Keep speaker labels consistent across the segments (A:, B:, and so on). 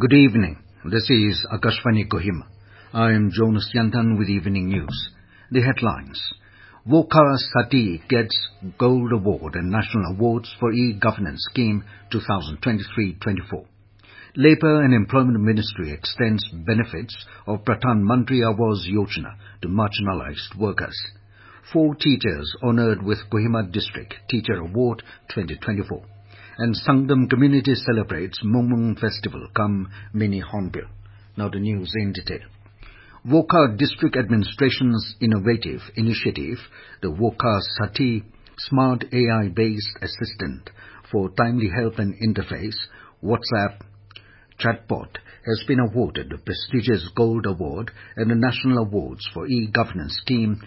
A: Good evening. This is Akashvani Kohima. I am Jonas Yantan with Evening News. The headlines. Wokha Sati gets Gold Award and National Awards for E-Governance Scheme 2023-24. Labour and Employment Ministry extends benefits of Pradhan Mantri Awas Yojana to marginalised workers. 4 teachers honoured with Kohima District Teacher Award 2024. And Sangdam community celebrates Mongmong Festival come Mini Hornbill. Now the news in detail. Wokha District Administration's innovative initiative, the Wokha Sati Smart AI-based assistant for timely help and interface, WhatsApp chatbot, has been awarded the prestigious Gold Award and the National Awards for E-Governance Scheme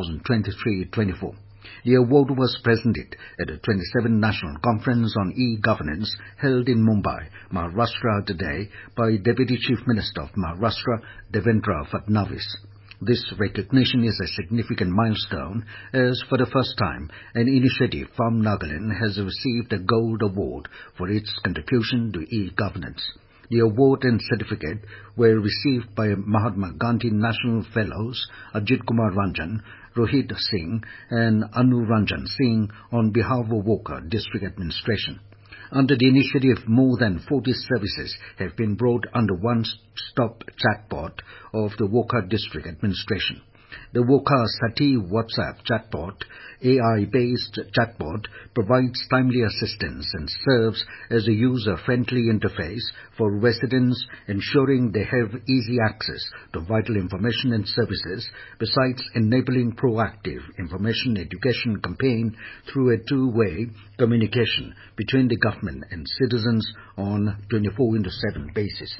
A: 2023-24. The award was presented at the 27th National Conference on E-Governance held in Mumbai, Maharashtra today by Deputy Chief Minister of Maharashtra, Devendra Fadnavis. This recognition is a significant milestone as for the first time an initiative from Nagaland has received a Gold Award for its contribution to E-Governance. The award and certificate were received by Mahatma Gandhi National Fellows Ajit Kumar Ranjan, Rohit Singh and Anu Ranjan Singh on behalf of Wokha District Administration. Under the initiative, more than 40 services have been brought under one-stop chatbot of the Wokha District Administration. The Wokha Sati WhatsApp chatbot, AI-based chatbot, provides timely assistance and serves as a user-friendly interface for residents, ensuring they have easy access to vital information and services, besides enabling proactive information education campaign through a two-way communication between the government and citizens on 24/7 basis.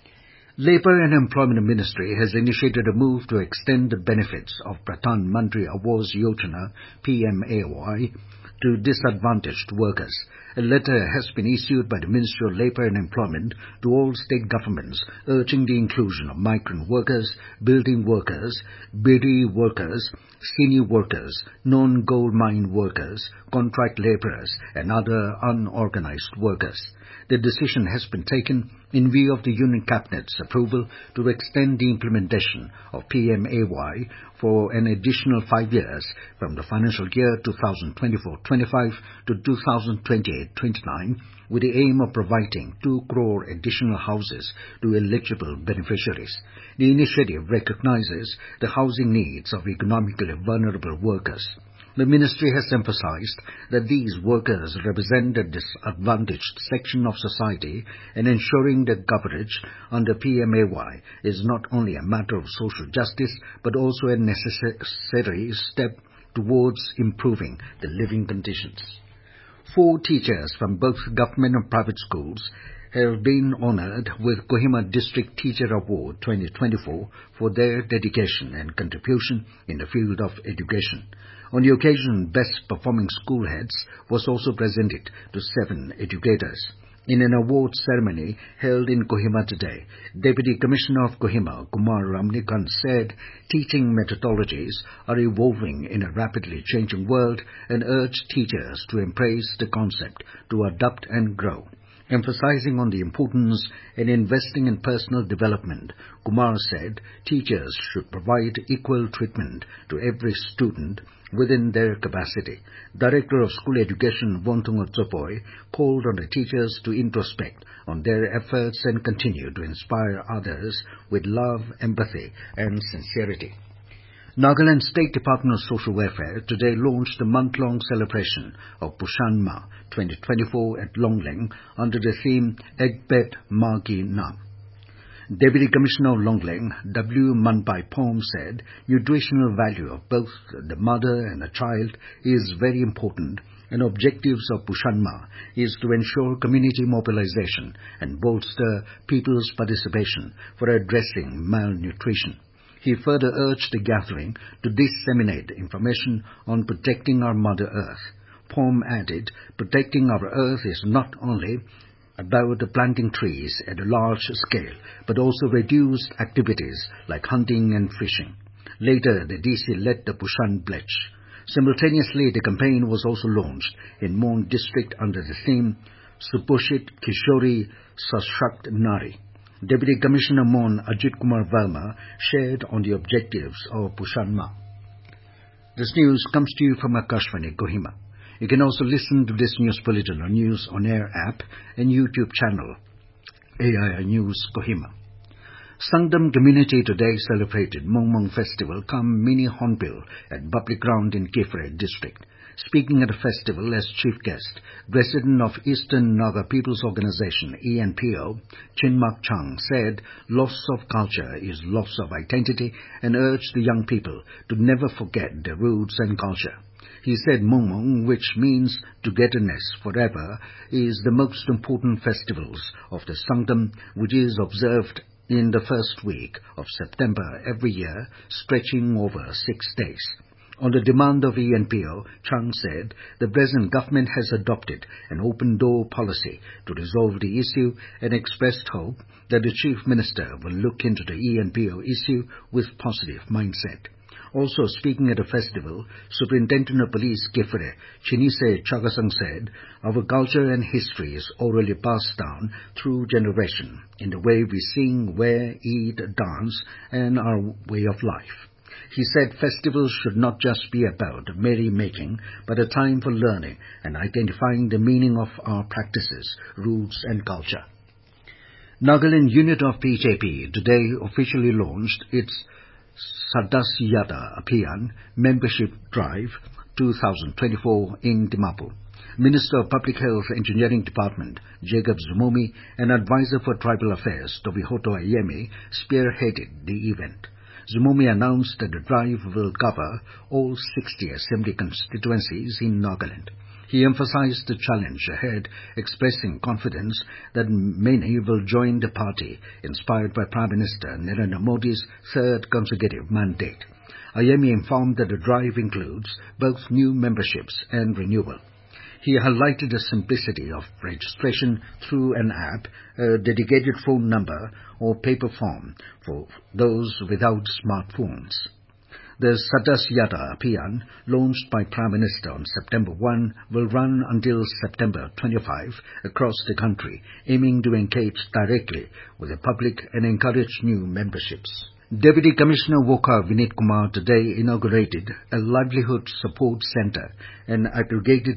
A: Labour and Employment Ministry has initiated a move to extend the benefits of Pradhan Mantri Awas Yojana (PMAY) to disadvantaged workers. A letter has been issued by the Ministry of Labour and Employment to all state governments urging the inclusion of migrant workers, building workers, bidi workers, senior workers, non-gold mine workers, contract labourers and other unorganised workers. The decision has been taken in view of the Union Cabinet's approval to extend the implementation of PMAY for an additional 5 years from the financial year 2024-25 to 2028-29 with the aim of providing 2 crore additional houses to eligible beneficiaries. The initiative recognizes the housing needs of economically vulnerable workers. The ministry has emphasized that these workers represent a disadvantaged section of society, and ensuring their coverage under PMAY is not only a matter of social justice but also a necessary step towards improving the living conditions. 4 teachers from both government and private schools have been honoured with Kohima District Teacher Award 2024 for their dedication and contribution in the field of education. On the occasion, Best Performing School Heads was also presented to 7 educators. In an award ceremony held in Kohima today, Deputy Commissioner of Kohima, Kumar Ramnikan, said teaching methodologies are evolving in a rapidly changing world and urged teachers to embrace the concept to adapt and grow. Emphasizing on the importance in investing in personal development, Kumar said teachers should provide equal treatment to every student within their capacity. Director of School Education, Wontung Otsopoi, called on the teachers to introspect on their efforts and continue to inspire others with love, empathy and sincerity. Nagaland State Department of Social Welfare today launched a month-long celebration of Pushan Ma 2024 at Longling under the theme Egbet Magi Nam. Deputy Commissioner of Longling, W. Manpai Pom, said nutritional value of both the mother and the child is very important, and objectives of Pushan Ma is to ensure community mobilization and bolster people's participation for addressing malnutrition. He further urged the gathering to disseminate information on protecting our Mother Earth. Pom added, protecting our Earth is not only about planting trees at a large scale, but also reduced activities like hunting and fishing. Later, the DC led the Pushan Pledge. Simultaneously, the campaign was also launched in Mon district under the theme Suposhit Kishori Sashakt Nari. Deputy Commissioner Mon Ajit Kumar Verma shared on the objectives of Pushan Ma. This news comes to you from Akashvani, Kohima. You can also listen to this news bulletin on News On Air app and YouTube channel, AIR News Kohima. Sangdam community today celebrated Mongmong Festival cum Mini Hornbill at public ground in Kifre district. Speaking at the festival as chief guest, President of Eastern Naga People's Organization, ENPO, Chinmak Chang, said loss of culture is loss of identity and urged the young people to never forget their roots and culture. He said Mongmong, which means togetherness forever, is the most important festivals of the Sangdam, which is observed in the first week of September every year, stretching over 6 days. On the demand of ENPO, Chang said the present government has adopted an open-door policy to resolve the issue and expressed hope that the Chief Minister will look into the ENPO issue with positive mindset. Also speaking at a festival, Superintendent of Police Kifre, Chinise Chagasang said, our culture and history is orally passed down through generation in the way we sing, wear, eat, dance, and our way of life. He said festivals should not just be about merry-making, but a time for learning and identifying the meaning of our practices, roots and culture. Nagaland unit of BJP today officially launched its Sadasyata Abhiyan Membership Drive 2024 in Dimapur. Minister of Public Health Engineering Department, Jacob Zumomi, and Advisor for Tribal Affairs, Tobihoto Ayemi, spearheaded the event. Zumomi announced that the drive will cover all 60 assembly constituencies in Nagaland. He emphasized the challenge ahead, expressing confidence that many will join the party, inspired by Prime Minister Narendra Modi's third consecutive mandate. Ayemi informed that the drive includes both new memberships and renewal. He highlighted the simplicity of registration through an app, a dedicated phone number, or paper form for those without smartphones. The Sadasyata Abhiyan, launched by Prime Minister on September 1, will run until September 25 across the country, aiming to engage directly with the public and encourage new memberships. Deputy Commissioner Wokha Vinit Kumar today inaugurated a livelihood support centre and aggregated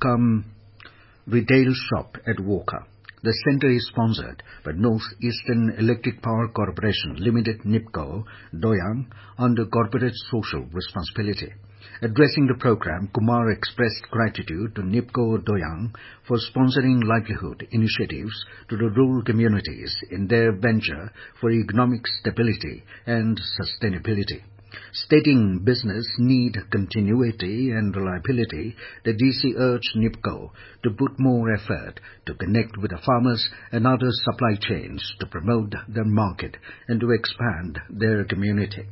A: retail shop at Wokha. The centre is sponsored by North Eastern Electric Power Corporation Limited NIPCO, Doyang, under corporate social responsibility. Addressing the program, Kumar expressed gratitude to NIPCO Doyang for sponsoring livelihood initiatives to the rural communities in their venture for economic stability and sustainability. Stating business need continuity and reliability, the DC urged NIPCO to put more effort to connect with the farmers and other supply chains to promote their market and to expand their community.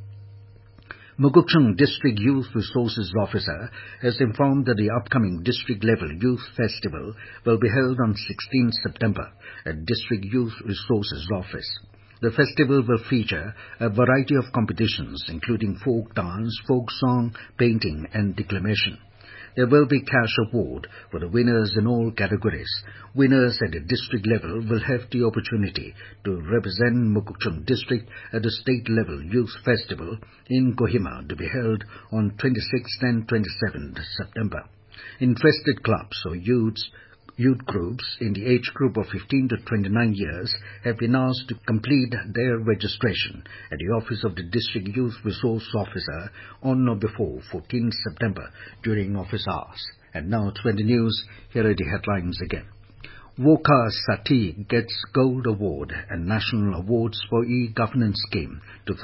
A: Mukokchung District Youth Resources Officer has informed that the upcoming district-level youth festival will be held on 16 September at District Youth Resources Office. The festival will feature a variety of competitions including folk dance, folk song, painting and declamation. There will be cash award for the winners in all categories. Winners at the district level will have the opportunity to represent Mukokchung District at the state-level youth festival in Kohima to be held on 26th and 27th September. Interested clubs or youth groups in the age group of 15 to 29 years have been asked to complete their registration at the office of the District Youth Resource Officer on or before 14 September during office hours. And now to the news, here are the headlines again. Wokha Sati gets Gold Award and National Awards for E-Governance Scheme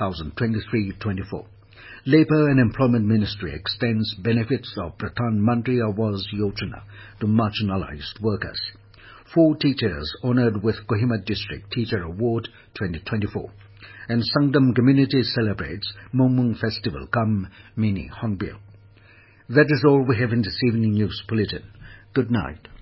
A: 2023-24. Labour and Employment Ministry extends benefits of Pradhan Mantri Awas Yojana to marginalised workers. 4 teachers honoured with Kohima District Teacher Award 2024. And Sangdam community celebrates Mongmong Festival cum Mini Hornbill. That is all we have in this evening news bulletin. Good night.